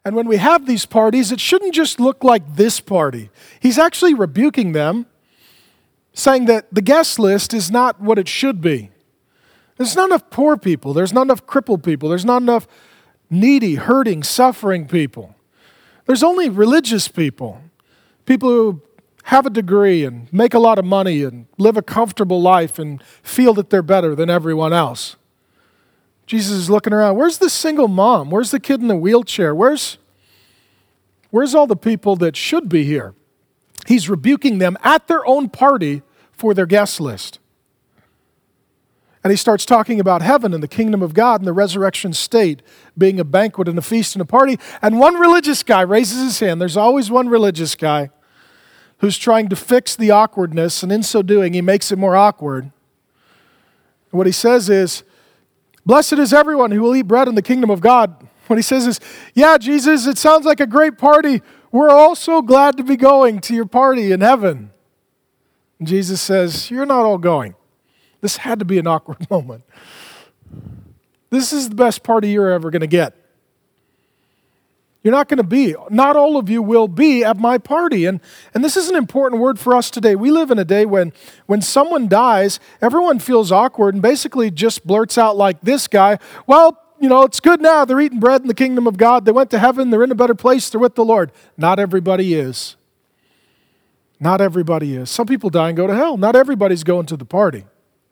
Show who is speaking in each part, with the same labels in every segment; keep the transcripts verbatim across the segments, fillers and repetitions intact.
Speaker 1: And when we have these parties, it shouldn't just look like this party. He's actually rebuking them, saying that the guest list is not what it should be. There's not enough poor people. There's not enough crippled people. There's not enough needy, hurting, suffering people. There's only religious people, people who have a degree and make a lot of money and live a comfortable life and feel that they're better than everyone else. Jesus is looking around. Where's the single mom? Where's the kid in the wheelchair? Where's, where's all the people that should be here? He's rebuking them at their own party for their guest list. And he starts talking about heaven and the kingdom of God and the resurrection state being a banquet and a feast and a party. And one religious guy raises his hand. There's always one religious guy who's trying to fix the awkwardness, and in so doing, he makes it more awkward. And what he says is, blessed is everyone who will eat bread in the kingdom of God. What he says is, yeah, Jesus, it sounds like a great party. We're all so glad to be going to your party in heaven. And Jesus says, you're not all going. This had to be an awkward moment. This is the best party you're ever going to get. You're not going to be, not all of you will be at my party. And, and this is an important word for us today. We live in a day when, when someone dies, everyone feels awkward and basically just blurts out like this guy, well, you know, it's good now. They're eating bread in the kingdom of God. They went to heaven. They're in a better place. They're with the Lord. Not everybody is. Not everybody is. Some people die and go to hell. Not everybody's going to the party.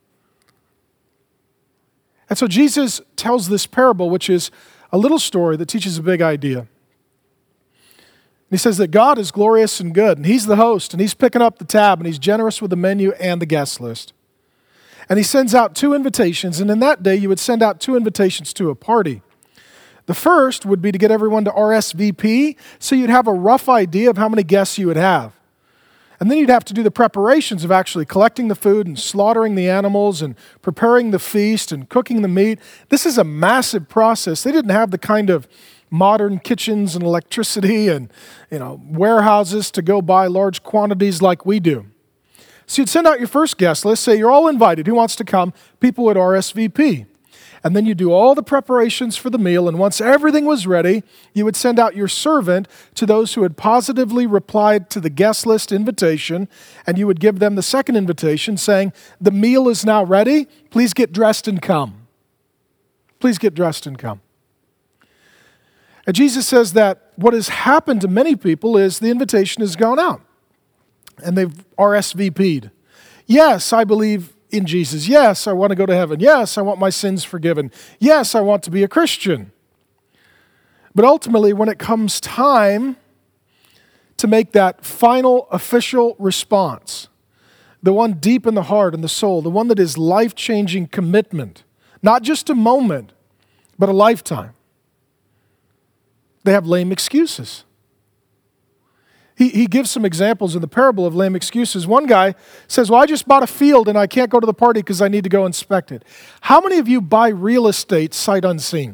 Speaker 1: And so Jesus tells this parable, which is a little story that teaches a big idea. He says that God is glorious and good, and he's the host, and he's picking up the tab, and he's generous with the menu and the guest list. And he sends out two invitations, and in that day you would send out two invitations to a party. The first would be to get everyone to R S V P, so you'd have a rough idea of how many guests you would have. And then you'd have to do the preparations of actually collecting the food and slaughtering the animals and preparing the feast and cooking the meat. This is a massive process. They didn't have the kind of modern kitchens and electricity and, you know, warehouses to go buy large quantities like we do. So you'd send out your first guest list, say you're all invited. Who wants to come? People would R S V P. And then you do all the preparations for the meal, and once everything was ready, you would send out your servant to those who had positively replied to the guest list invitation, and you would give them the second invitation saying, the meal is now ready. Please get dressed and come. Please get dressed and come. And Jesus says that what has happened to many people is the invitation has gone out, and they've R S V P'd. Yes, I believe in Jesus. Yes, I want to go to heaven. Yes, I want my sins forgiven. Yes, I want to be a Christian. But ultimately, when it comes time to make that final official response, the one deep in the heart and the soul, the one that is life-changing commitment, not just a moment, but a lifetime, they have lame excuses. He, he gives some examples in the parable of lame excuses. One guy says, well, I just bought a field and I can't go to the party because I need to go inspect it. How many of you buy real estate sight unseen?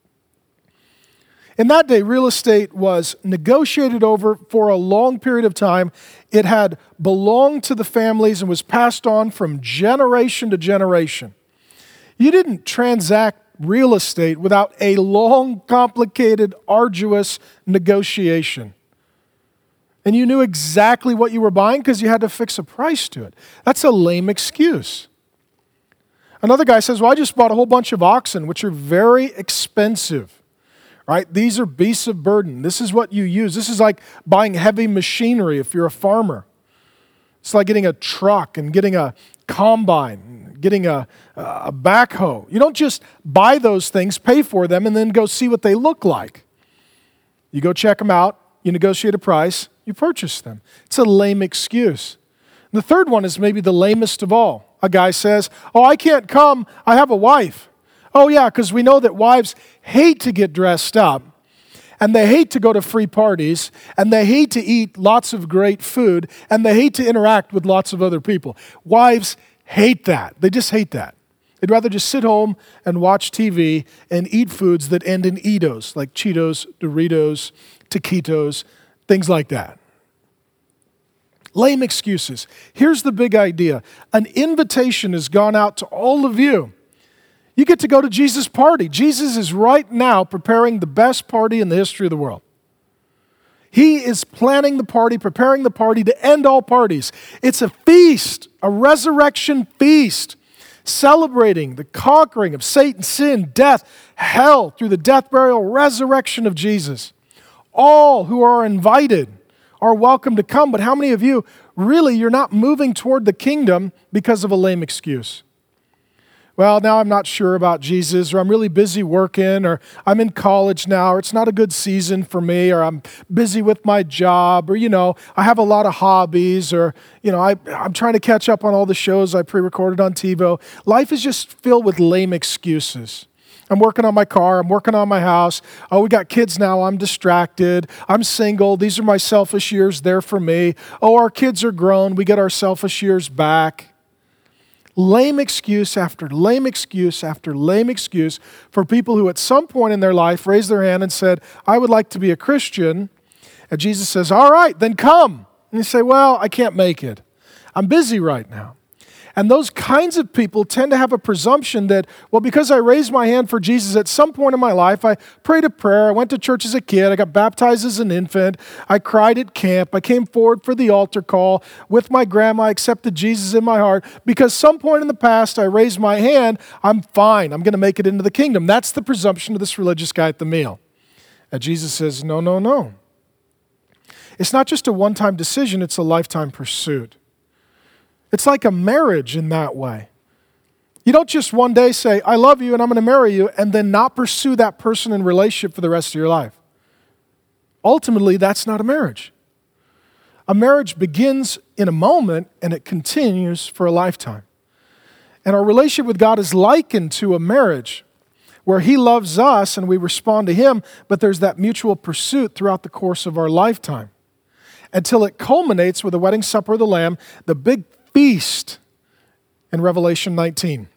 Speaker 1: In that day, real estate was negotiated over for a long period of time. It had belonged to the families and was passed on from generation to generation. You didn't transact real estate without a long, complicated, arduous negotiation. And you knew exactly what you were buying because you had to fix a price to it. That's a lame excuse. Another guy says, well, I just bought a whole bunch of oxen, which are very expensive, right? These are beasts of burden. This is what you use. This is like buying heavy machinery if you're a farmer. It's like getting a truck and getting a combine, getting a, a backhoe. You don't just buy those things, pay for them, and then go see what they look like. You go check them out, you negotiate a price, you purchase them. It's a lame excuse. The third one is maybe the lamest of all. A guy says, oh, I can't come, I have a wife. Oh yeah, because we know that wives hate to get dressed up, and they hate to go to free parties, and they hate to eat lots of great food, and they hate to interact with lots of other people. Wives hate that. They just hate that. They'd rather just sit home and watch T V and eat foods that end in Eatos, like Cheetos, Doritos, taquitos, things like that. Lame excuses. Here's the big idea. An invitation has gone out to all of you. You get to go to Jesus' party. Jesus is right now preparing the best party in the history of the world. He is planning the party, preparing the party to end all parties. It's a feast, a resurrection feast, celebrating the conquering of Satan, sin, death, hell through the death, burial, resurrection of Jesus. All who are invited are welcome to come, but how many of you, really, you're not moving toward the kingdom because of a lame excuse? Well, now I'm not sure about Jesus, or I'm really busy working, or I'm in college now, or it's not a good season for me, or I'm busy with my job, or, you know, I have a lot of hobbies, or, you know, I, I'm trying to catch up on all the shows I pre-recorded on TiVo. Life is just filled with lame excuses. I'm working on my car. I'm working on my house. Oh, we got kids now. I'm distracted. I'm single. These are my selfish years there for me. Oh, our kids are grown. We get our selfish years back. Lame excuse after lame excuse after lame excuse for people who at some point in their life raised their hand and said, I would like to be a Christian. And Jesus says, all right, then come. And you say, well, I can't make it. I'm busy right now. And those kinds of people tend to have a presumption that, well, because I raised my hand for Jesus at some point in my life, I prayed a prayer, I went to church as a kid, I got baptized as an infant, I cried at camp, I came forward for the altar call with my grandma, I accepted Jesus in my heart. Because some point in the past I raised my hand, I'm fine, I'm going to make it into the kingdom. That's the presumption of this religious guy at the meal. And Jesus says, no, no, no. It's not just a one-time decision, it's a lifetime pursuit. It's like a marriage in that way. You don't just one day say, I love you and I'm going to marry you, and then not pursue that person in relationship for the rest of your life. Ultimately, that's not a marriage. A marriage begins in a moment and it continues for a lifetime. And our relationship with God is likened to a marriage where He loves us and we respond to Him, but there's that mutual pursuit throughout the course of our lifetime until it culminates with the wedding supper of the Lamb, the big feast in Revelation nineteen.